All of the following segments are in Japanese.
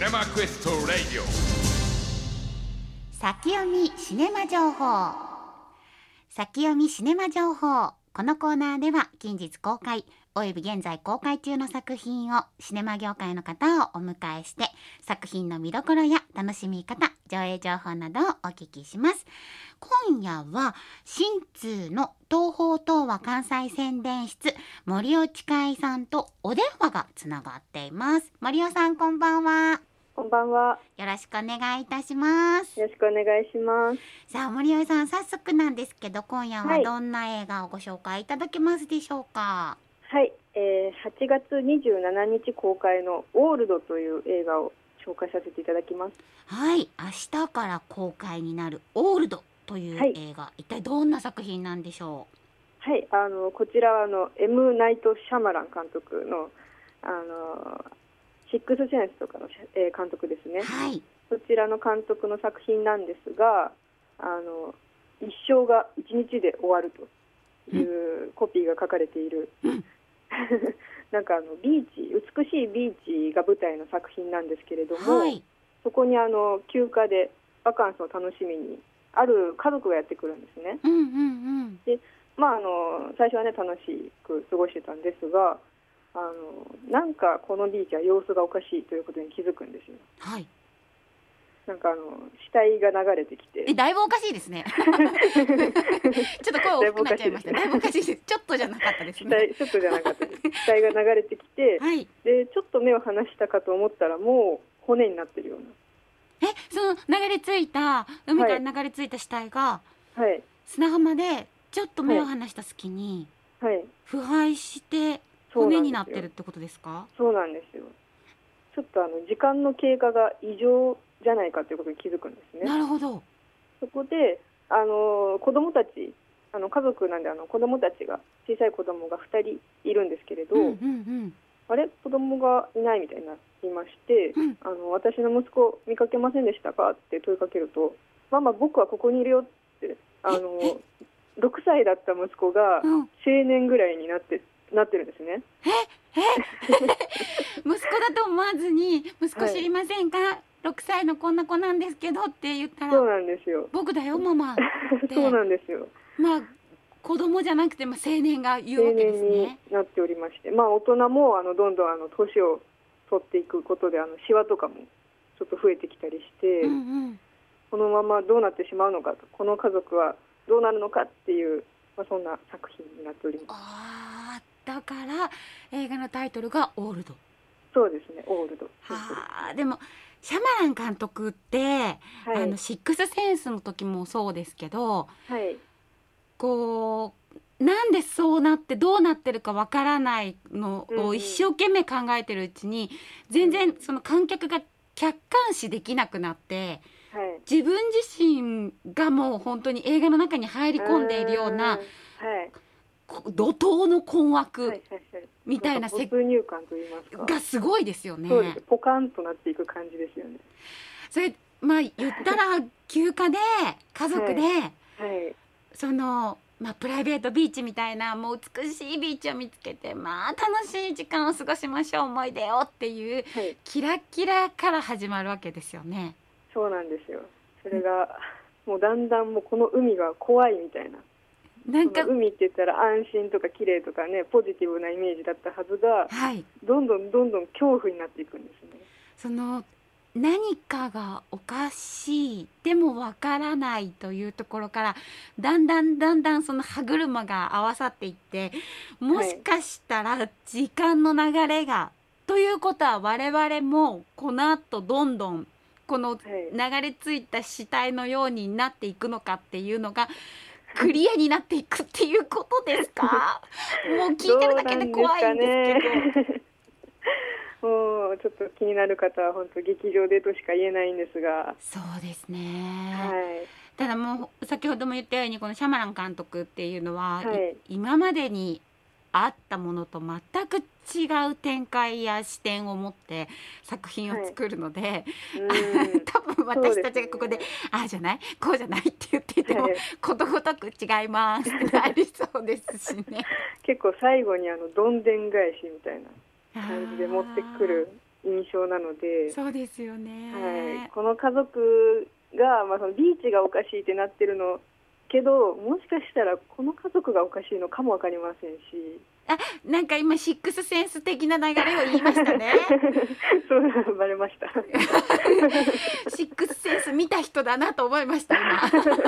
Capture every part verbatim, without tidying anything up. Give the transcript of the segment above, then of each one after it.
ネマクエストラディオ先読みシネマ情報。先読みシネマ情報。このコーナーでは近日公開および現在公開中の作品をシネマ業界の方をお迎えして、作品の見どころや楽しみ方、上映情報などをお聞きします。今夜は新通の東宝東和関西宣伝室、森尾千佳さんとお電話がつながっています。森尾さん、こんばんは。 こんばんは。 よろしくお願いいたします。 よろしくお願いします。 さあ、森尾さん、早速なんですけど、今夜ははいどんな映画をご紹介いただけますでしょうか？ はい、えー、はちがつにじゅうしちにち公開のオールドという映画を紹介させていただきます。 はい、明日から公開になるオールドというはい映画、一体どんな作品なんでしょはい、あのこちらはあの M. ナイト・シャマラン監督のあのシックスセンスとかの、えー監督ですね。 う？はい。 そちらの監督の作品なんですが、あの一生が一日で終わるというコピーが書かれている、 うん、 なんかあのビーチ、美しいビーチが舞台の作品なんですけれども、 はい。 そこにあの休暇でバカンスを楽しみにある家族がやってくるんですね。 うんうんうん。 まあ、あの最初はね楽しく過ごしてたんですが、あのなんかこのビーチは様子がおかしいということに気づくんですよ。 はい。 なんかあの死体が流れてきて、 え、だいぶおかしいですね。ちょっと声大きくなっちゃいました。だいぶおかしいです。ちょっとじゃなかったです死ね。 体ちょっとじゃなかったです。死体が流れてきて、 はい。 でちょっと目を離したかと思ったらもう骨になってるようえ、その流れ着いた海から流れ着いた死体が、 な。はい砂浜でちょっと目を離した隙にはい腐敗してそうなんですよ骨になってるってことですか？ そうなんですよ。ちょっとあの時間の経過が異常じゃないかということに気づくんですね。 なるほど。 そこであの子供たち、あの家族なんであの子供たちが小さい子供がふたりいるんですけれど、 うんうんうん。 あれ子供がいないみたいになりまして、 うんあの私の息子見かけませんでしたかって問いかけると、ママ僕はここにいるよってあのろくさいだった息子がうん、 青年ぐらいになってなってるんですね。 息子だと思わずに息子知りませんか、ろくさいのこんな子なんですけどって言ったら、 そうなんですよ。 僕だよママってそうなんですよ。 まあ子供じゃなくても青年が言うわ青けです年にね。 なっておりまして、まあ、大人もあのどんどんあの年を取っていくことであのシワとかもちょっと増えてきたりして、 うんうん。 このままどうなってしまうのかと、この家族はどうなるのかっていう、まあ、そんな作品になっております。 ああ、だから映画のタイトルがオールド。 そうですね、オールド。 はあ、でもシャマラン監督って、 はいあのシックスセンスの時もそうですけど、 はいこうなんでそうなってどうなってるかわからないのを一生懸命考えてるうちに、全然その観客が客観視できなくなって、 はい自分自身がもう本当に映画の中に入り込んでいるようなはいこ怒涛の困惑はいはいはいみたいなせんか没入感といいますか、 がすごいですよね。 そうです、ポカンとなっていく感じですよね。 それまあ言ったら休暇で家族で、 はいその、まあ、プライベートビーチみたいなもう美しいビーチを見つけて、まあ楽しい時間を過ごしましょう思い出をっていうはいキラキラから始まるわけですよね。 そうなんですよ。それがもうだんだんもうこの海が怖いみたいな、 なんかその海って言ったら安心とか綺麗とかね、ポジティブなイメージだったはずが、 はいどんどんどんどん恐怖になっていくんですね。 その何かがおかしいでもわからないというところからだんだんだんだんその歯車が合わさっていって、もしかしたら時間の流れが、ということは我々もこの後どんどんこの流れ着いた死体のようになっていくのかっていうのがクリアになっていくっていうことですか？もう聞いてるだけで怖いんですけど。 もうちょっと気になる方は本当劇場でとしか言えないんですが、 そうですね、 はいただもう先ほども言ったようにこのシャマラン監督っていうのは、 はいい今までにあったものと全く違う展開や視点を持って作品を作るので、 うん多分私たちがここで、 そうですねああじゃないこうじゃないって言っていても、 はいことごとく違いますってなりそうですしね。 結構最後にあのどんでん返しみたいな感じで持ってくる印象なので、 そうですよね、 はい、この家族が、まあ、そのビーチがおかしいってなってるのけど、もしかしたらこの家族がおかしいのかもわかりませんし。 あ、なんか今シックスセンス的な流れを言いましたねそうなのバレましたシックスセンス見た人だなと思いました今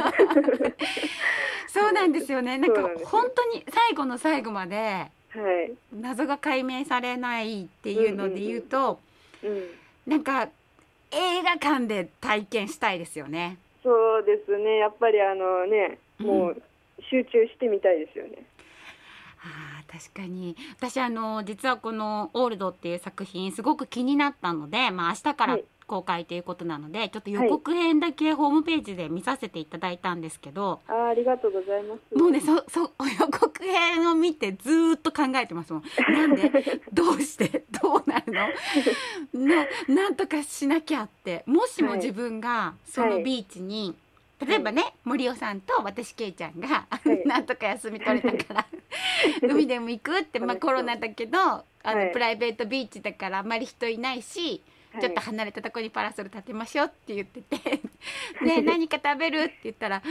そうなんですよね。なんか本当に最後の最後まで謎が解明されないっていうので言うと、 うんうんうん、 なんか映画館で体験したいですよね。 そうですね、やっぱりあのね、もう集中してみたいですよね、うん。 あ、確かに私あの実はこの「オールド」っていう作品すごく気になったので、まあ、明日から公開ということなので、はい、ちょっと予告編だけホームページで見させていただいたんですけど、 あ, ありがとうございます。 もうね、そそ予告編を見てずーっと考えてますもん。なんでどうしてどうなるのななんとかしなきゃって。もしも自分がそのビーチに、はい例えばね、はい、森尾さんと私けいちゃんが、はい、なんとか休み取れたから海でも行くって、まあ、コロナだけどあの、はい、プライベートビーチだからあまり人いないし、はい、ちょっと離れたとこにパラソル立てましょうって言っててで何か食べるって言ったら、はい、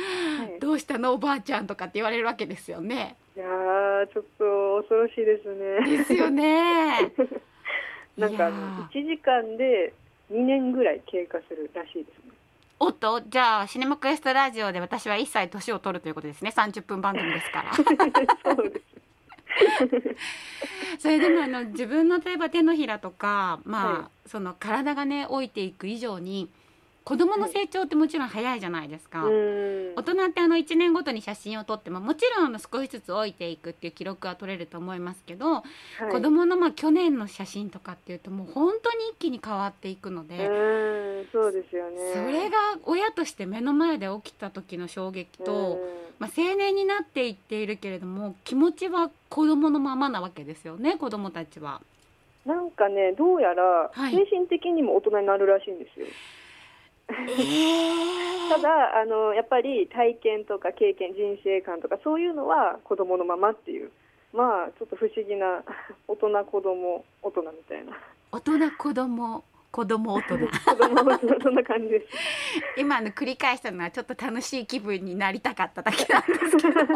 どうしたのおばあちゃんとかって言われるわけですよね。 いやーちょっと恐ろしいですね。 ですよねなんかあのいちじかんでにねんぐらい経過するらしいですね。 おっと、じゃあシネマクエストラジオで私は一切年を取るということですね。さんじゅっぷん番組ですからそうですそれでもあの自分の例えば手のひらとか、まあ、はい、その体がね老いていく以上に子どもの成長ってもちろん早いじゃないですか、はい、大人ってあのいちねんごとに写真を撮ってももちろんあの少しずつ老いていくっていう記録は取れると思いますけど、はい、子どものまあ去年の写真とかっていうともう本当に一気に変わっていくので、 うんそうですよね。 それが親として目の前で起きた時の衝撃と、まあ、青年になっていっているけれども気持ちは子どものままなわけですよね。子どもたちはなんかねどうやら精神的にも大人になるらしいんですよ、はいえー、 ただあのやっぱり体験とか経験人生観とかそういうのは子供のままっていう、まあちょっと不思議な大人子供大人みたいな大人子供子供大人子供大人そんな感じです今の繰り返したのはちょっと楽しい気分になりたかっただけなんですけどそんな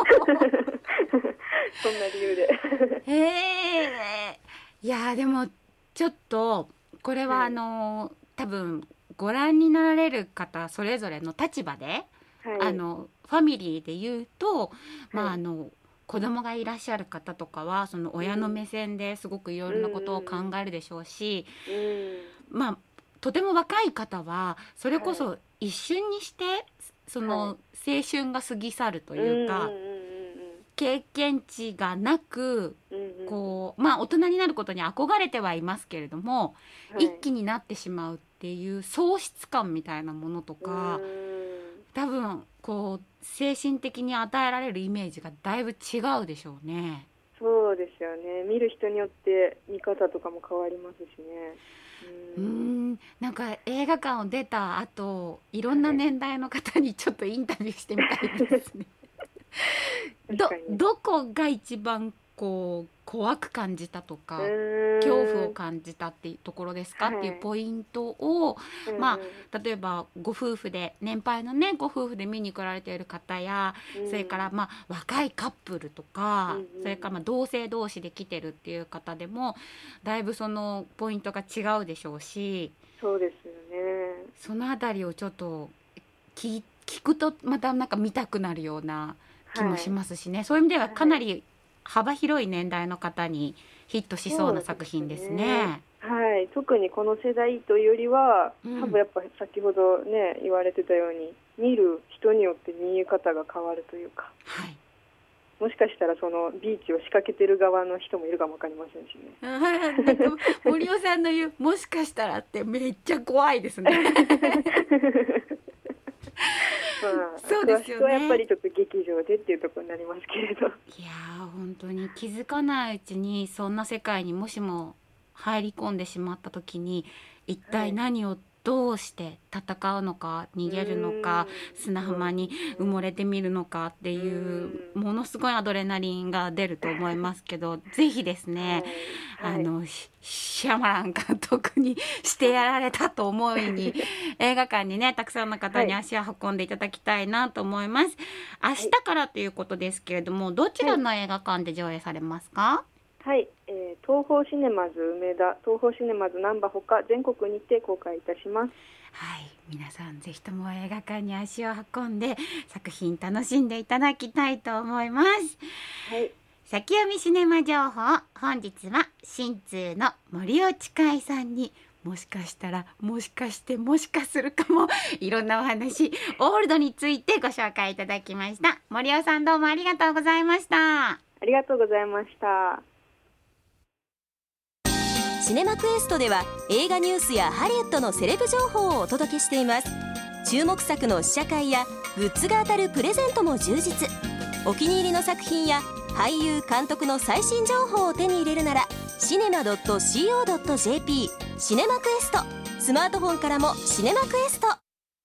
理由でへえいやでもちょっとこれはあの、はい、多分ご覧になられる方それぞれの立場で、はい、あのファミリーで言うと、まあ、はい、あの子供がいらっしゃる方とかはその親の目線ですごくいろいろなことを考えるでしょうし、うん、まあとても若い方はそれこそ一瞬にしてその青春が過ぎ去るというか、経験値がなくこう、まあ、大人になることに憧れてはいますけれども、一気になってしまうっていう喪失感みたいなものとか多分こう精神的に与えられるイメージがだいぶ違うでしょうね。 そうですよね。見る人によって見方とかも変わりますしね。 うーんなんか映画館を出た後いろんな年代の方にちょっとインタビューしてみたいですねど, どこが一番こう怖く感じたとか恐怖を感じたっていうところですか、はい、っていうポイントを、まあ、例えばご夫婦で年配のねご夫婦で見に来られている方やそれからまあ若いカップルとかそれからまあ同性同士で来てるっていう方でもだいぶそのポイントが違うでしょうし、 そうですよね。 そのあたりをちょっと 聞, 聞くとまたなんか見たくなるような気もしますしね、はい、そういう意味ではかなり幅広い年代の方にヒットしそうな作品ですね。 はい、特にこの世代というよりは、うん、多分やっぱ先ほどね言われてたように見る人によって見え方が変わるというか、 はい、 もしかしたらそのビーチを仕掛けてる側の人もいるかも分かりませんしね。 なんか森尾さんの言うもしかしたらってめっちゃ怖いですねまあ、そうですよね。やっぱりちょっと劇場でっていうところになりますけれど、 いやー本当に気づかないうちにそんな世界にもしも入り込んでしまった時に一体何をどうして戦うのか逃げるのか砂浜に埋もれてみるのかっていうものすごいアドレナリンが出ると思いますけどぜひですね、はいはい、あのシャマラン監督にしてやられたと思いに映画館にねたくさんの方に足を運んでいただきたいなと思います、はい、明日からということですけれどもどちらの映画館で上映されますか？ はい、えー、東宝シネマズ梅田、東宝シネマズ難波ほか全国にて公開いたします。 はい、皆さんぜひとも映画館に足を運んで作品楽しんでいただきたいと思います。はい、先読みシネマ情報、本日は新通の森尾千佳さんにもしかしたらもしかしてもしかするかもいろんなお話オールドについてご紹介いただきました。森尾さんどうもありがとうございました。 ありがとうございました。 シネマクエストでは映画ニュースやハリウッドのセレブ情報をお届けしています。注目作の試写会やグッズが当たるプレゼントも充実。お気に入りの作品や俳優監督の最新情報を手に入れるならシネマ ドット シーオー ドット ジェーピー シネマクエスト、スマートフォンからもシネマクエスト。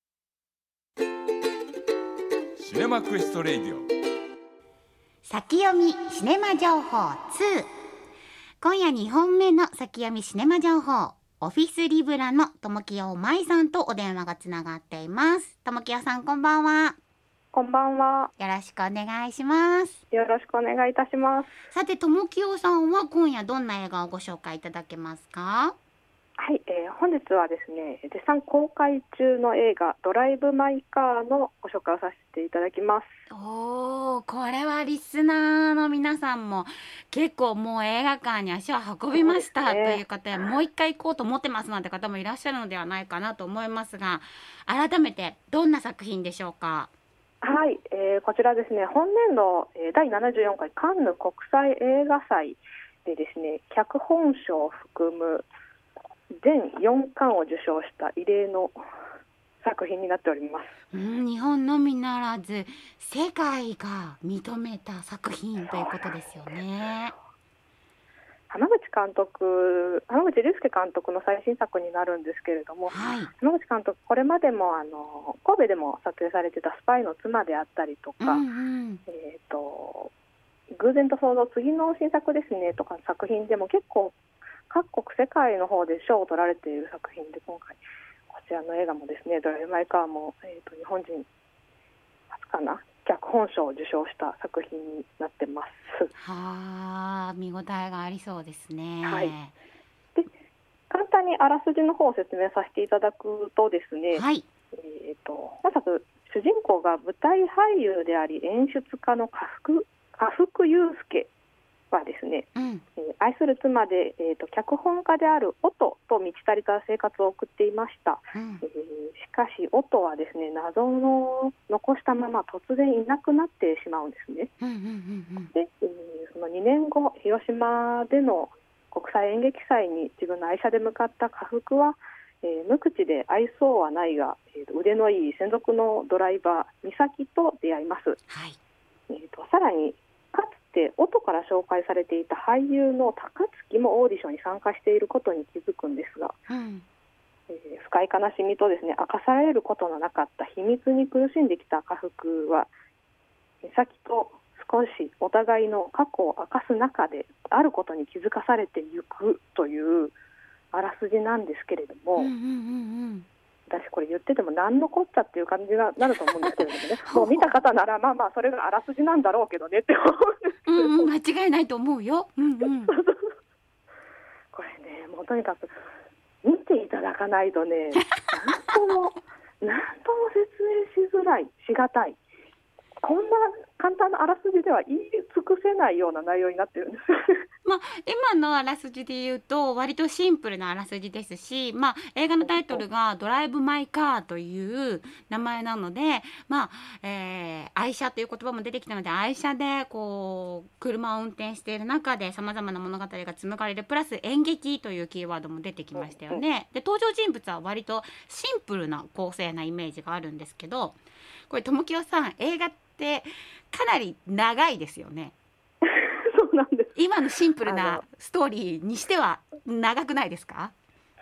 シネマクエストレイディオ先読みシネマ情報に。今夜にほんめの先読みシネマ情報、オフィスリブラの友清舞さんとお電話がつながっています。友清さんこんばんは。 こんばんは。 よろしくお願いします。 よろしくお願いいたします。 さて友清さんは今夜どんな映画をご紹介いただけますか？ はい、えー、本日はですね絶賛公開中の映画ドライブ・マイ・カーのご紹介をさせていただきます。 おー、これはリスナーの皆さんも結構もう映画館に足を運びました、ね、という方やもう一回行こうと思ってますなんて方もいらっしゃるのではないかなと思いますが、改めてどんな作品でしょうか？ はい、えー、こちらですね本年度だいななじゅうよんかいカンヌ国際映画祭でですね脚本賞を含む全よんかんを受賞した異例の作品になっております。 うん、日本のみならず世界が認めた作品ということですよね。 濱口監督、濱口竜介監督の最新作になるんですけれども、はい、濱口監督これまでもあの神戸でも撮影されてたスパイの妻であったりとか、うんうん、えーと、偶然と想像次の新作ですねとか作品でも結構各国世界の方で賞を取られている作品で、今回こちらの映画もですねドライブ・マイ・カーも、えーと、日本人初かな脚本賞を受賞した作品になってます。 はあ、見応えがありそうですね。 はい、で簡単にあらすじの方を説明させていただくとですね、はい、えーと、まず主人公が舞台俳優であり演出家の家福、家福祐介はですね、うんえー、愛する妻で、えーと、脚本家であるオトと満ち足りた生活を送っていました、うんえー、しかしオトはですね謎の残したまま突然いなくなってしまうんですね、うんうんうんうん、で、えー、そのにねんご広島での国際演劇祭に自分の愛車で向かった家福は、えー、無口で愛想はないが、えー、腕のいい専属のドライバー美咲と出会います、はいえーと、さらにかつて音から紹介されていた俳優の高槻もオーディションに参加していることに気づくんですが、うんえー、深い悲しみとですね明かされることのなかった秘密に苦しんできた家福は美咲と少しお互いの過去を明かす中であることに気づかされていくというあらすじなんですけれども、うんうんうんうん私これ言ってても何のこっちゃっていう感じになると思うんですけれどもねもう見た方ならまあまあそれがあらすじなんだろうけどねって思うんですけど、うんうん、 間違いないと思うよ、うんうん、 これねもうとにかく見ていただかないとね何とも何とも説明しづらいしがたいこんな簡単なあらすじでは言い尽くせないような内容になってるんですまあ、今のあらすじで言うと割とシンプルなあらすじですし、まあ、映画のタイトルがドライブ・マイ・カーという名前なので、まあえー、愛車という言葉も出てきたので愛車でこう車を運転している中でさまざまな物語が紡がれるプラス演劇というキーワードも出てきましたよね。で登場人物は割とシンプルな構成なイメージがあるんですけどこれ友清さん映画ってかなり長いですよね。 そうなんです。 今のシンプルなストーリーにしては長くないですか？ そ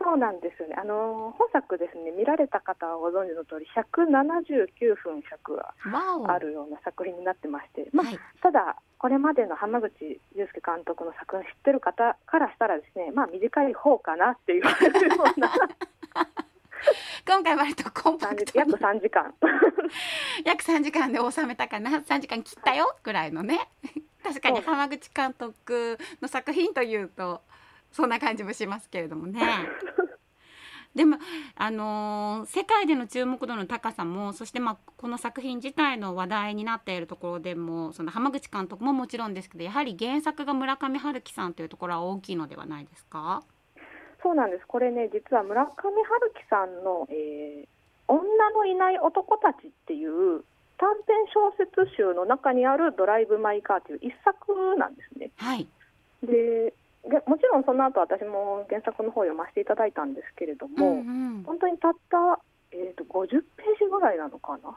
そうなんですよね。あの本作ですね、見られた方はご存知の通りひゃくななじゅうきゅうふん尺があるような作品になってまして、まあはい、ただこれまでの浜口竜介監督の作品知ってる方からしたらですね、まあ短い方かなっていうような今回割とコンパクトに約さんじかん約さんじかんで収めたかな、さんじかん切ったよぐらいのね確かに浜口監督の作品というとそんな感じもしますけれどもねでも、あのー、世界での注目度の高さも、そして、まあ、この作品自体の話題になっているところでも、その浜口監督ももちろんですけど、やはり原作が村上春樹さんというところは大きいのではないですか？ そうなんです。これね、実は村上春樹さんの、えー、女のいない男たちっていう短編小説集の中にあるドライブ・マイ・カーという一作なんですね。 はい。 ででもちろんその後私も原作の方を読ませていただいたんですけれども、うんうん、本当にたった、えーと、ごじゅっページぐらいなのかな、はい、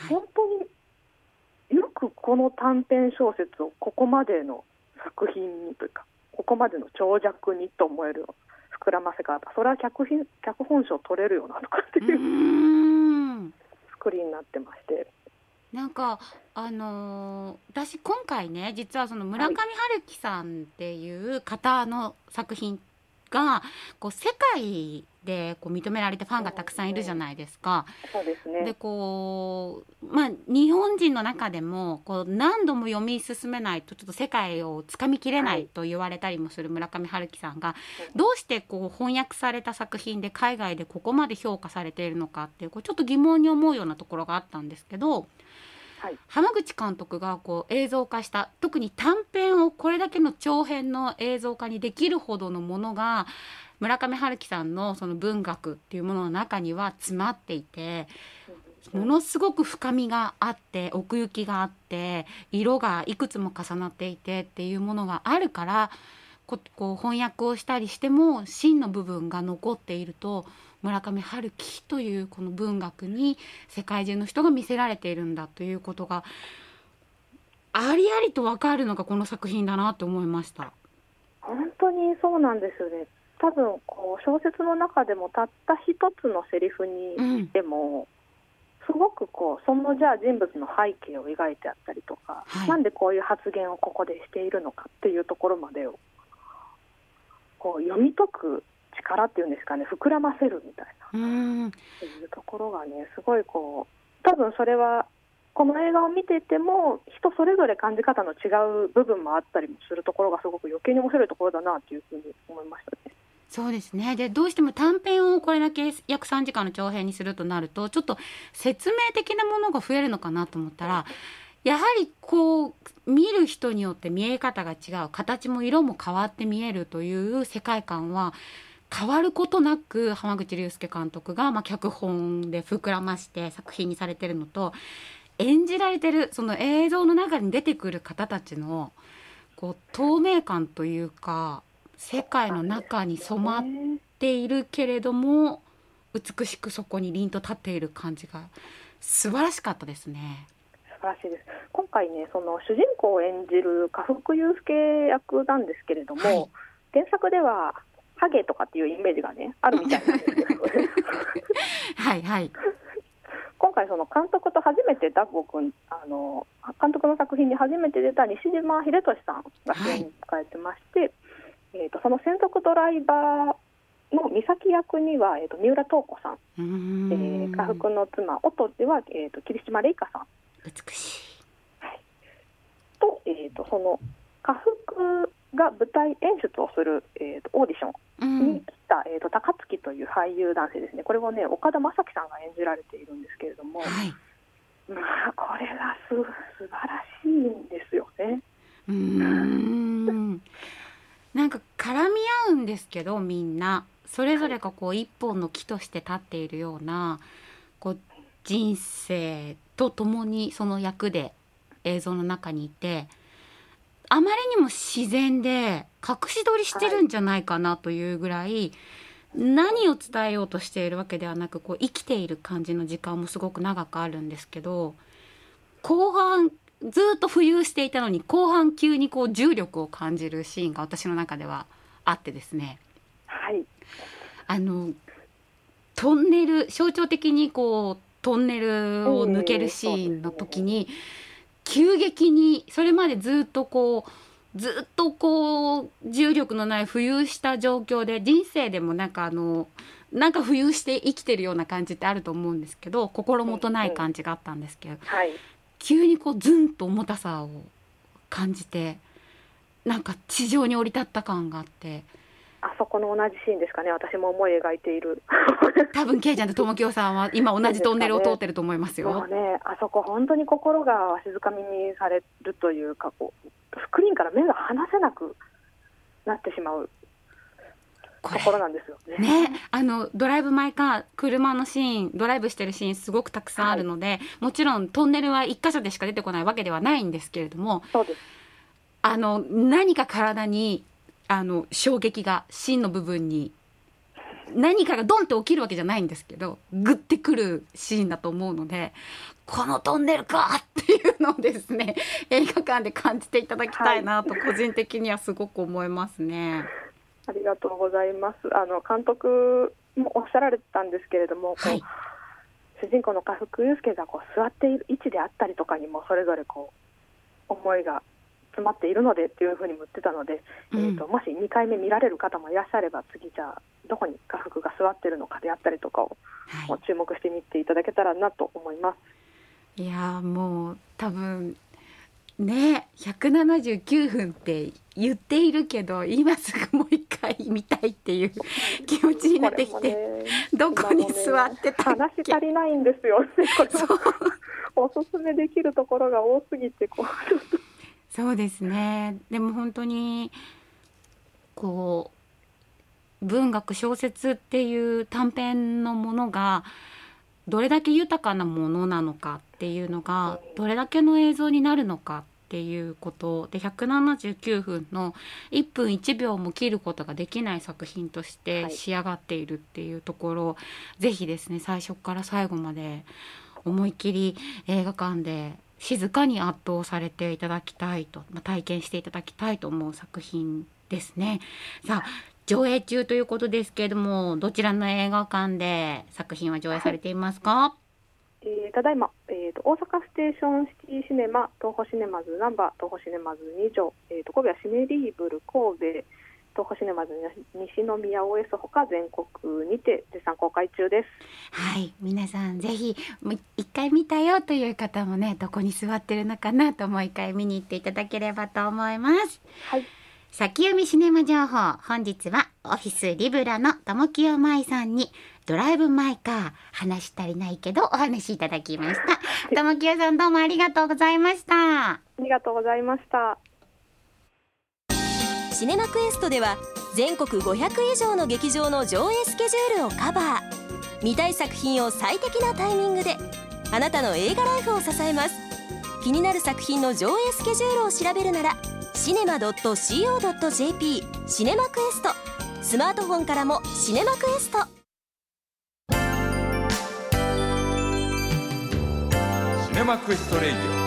本当によくこの短編小説をここまでの作品にというかここまでの長尺にと思える膨らませ方、それは 脚, 品脚本賞取れるよなとかっていううん作りになってまして、 なんかあのー、私今回ね、実はその村上春樹さんっていう方の作品がこう世界でこう認められてファンがたくさんいるじゃないですか。 そうですね。 でこう、まあ、日本人の中でもこう何度も読み進めないとちょっと世界をつかみきれないと言われたりもする村上春樹さんが、どうしてこう翻訳された作品で海外でここまで評価されているのかっていう、こうちょっと疑問に思うようなところがあったんですけど、はい、浜口監督がこう映像化した、特に短編をこれだけの長編の映像化にできるほどのものが村上春樹さんのその文学っていうものの中には詰まっていて、ものすごく深みがあって奥行きがあって色がいくつも重なっていてっていうものがあるから、ここう翻訳をしたりしても真の部分が残っていると、村上春樹というこの文学に世界中の人が見せられているんだということがありありと分かるのがこの作品だなと思いました。 本当にそうなんですよね。多分こう小説の中でもたった一つのセリフにしても、うん、すごくこうそのじゃあ人物の背景を描いてあったりとか、はい、なんでこういう発言をここでしているのかっていうところまでをこう読み解く力っていうんですかね、膨らませるみたいな、うん、っていうところがね、すごいこう多分それはこの映画を見てても人それぞれ感じ方の違う部分もあったりもするところがすごく余計に面白いところだなというふうに思いましたね。 そうですね。でどうしても短編をこれだけ約さんじかんの長編にするとなるとちょっと説明的なものが増えるのかなと思ったら、やはりこう見る人によって見え方が違う、形も色も変わって見えるという世界観は変わることなく浜口竜介監督が、まあ、脚本で膨らまして作品にされてるのと、演じられてるその映像の中に出てくる方たちのこう透明感というか、世界の中に染まっているけれども美しくそこに凛と立っている感じが素晴らしかったですね。 素晴らしいです。今回ね、その主人公を演じる家福悠介役なんですけれども、はい、原作ではハゲとかっていうイメージがねあるみたいなんですけどはいはい今回その監督と初めてダッゴ君、あの監督の作品に初めて出た西島秀俊さんが主演に迎えてまして、はい、えー、とその専属ドライバーの美咲役には、えー、と三浦透子さん、えー、家福の妻音では、えー、と桐島玲香さん、 美しい、 はい、と、えー、とその家福が舞台演出をする、えー、とオーディションに来た、うん、えー、と高槻という俳優男性ですね。これをね岡田将生さんが演じられているんですけれども、はい、まあこれがす素晴らしいんですよね。 うーんなんか絡み合うんですけど、みんなそれぞれがこう一本の木として立っているようなこう人生とともにその役で映像の中にいて、あまりにも自然で隠し撮りしてるんじゃないかなというぐらい、何を伝えようとしているわけではなくこう生きている感じの時間もすごく長くあるんですけど、後半ずっと浮遊していたのに後半急にこう重力を感じるシーンが私の中ではあってですね、 はい、 あのトンネル象徴的にこうトンネルを抜けるシーンの時に、急激にそれまでずっとこうずっとこう重力のない浮遊した状況で、人生でもなんかあのなんか浮遊して生きてるような感じってあると思うんですけど、心もとない感じがあったんですけど、 うんはい、 急にこうズンと重たさを感じて、なんか地上に降り立った感があって、 あそこの同じシーンですかね、私も思い描いている多分ケイちゃんと友清さんは今同じトンネルを通ってると思いますよ。 もうね、あそこ本当に心がわしづかみにされるというか、こうスクリーンから目が離せなくなってしまうところなんですよ ね, ねあのドライブ・マイ・カー、車のシーン、ドライブしてるシーンすごくたくさんあるので、はい、もちろんトンネルは一箇所でしか出てこないわけではないんですけれども、 そうです、 あの何か体にあの衝撃が芯の部分に何かがドンって起きるわけじゃないんですけど、グッてくるシーンだと思うので、このトンネルかっていうのをですね映画館で感じていただきたいなと個人的にはすごく思いますね、はい、 ありがとうございます。あの監督もおっしゃられてたんですけれども、 はい、 こう主人公の家福祐介がこう座っている位置であったりとかにもそれぞれこう思いが詰まっているのでっていうふうにも言ってたので、うん、えーと、もしにかいめ見られる方もいらっしゃれば、次じゃあどこに家福が座っているのかであったりとかを、はい、注目してみていただけたらなと思います。 いやもう多分ねひゃくななじゅうきゅうふんって言っているけど、今すぐもう一回見たいっていう気持ちになってきて、ね、どこに座ってたっけ、 話足りないんですよこれおすすめできるところが多すぎてこうそうですね。でも本当にこう文学小説っていう短編のものがどれだけ豊かなものなのかっていうのが、どれだけの映像になるのかっていうことで、ひゃくななじゅうきゅうふんのいっぷんいちびょうも切ることができない作品として仕上がっているっていうところを、はい、ぜひですね最初から最後まで思いっきり映画館で静かに圧倒されていただきたいと、まあ、体験していただきたいと思う作品ですね。さあ上映中ということですけれども、どちらの映画館で作品は上映されていますか？ はい、えー、ただいま、えーと、大阪ステーションシティシネマ、東宝シネマズナンバー、東宝シネマズに条、えーと、神戸はシネリーブル神戸、東宝シネマズ西宮 オーエス ほか全国にて絶賛公開中です。 はい、皆さんぜひ一回見たよという方もね、どこに座ってるのかなともう一回見に行っていただければと思います。 はい、 先読みシネマ情報、本日はオフィスリブラの友清舞さんにドライブ・マイ・カー、話足りないけどお話しいただきました。友清さんどうもありがとうございました。 ありがとうございました。 シネマクエストでは全国ごひゃくいじょうの劇場の上映スケジュールをカバー。見たい作品を最適なタイミングであなたの映画ライフを支えます。気になる作品の上映スケジュールを調べるならシネマ ドット シーオー ドット ジェーピー シネマクエスト、スマートフォンからもシネマクエスト。 シネマクエストレイディオ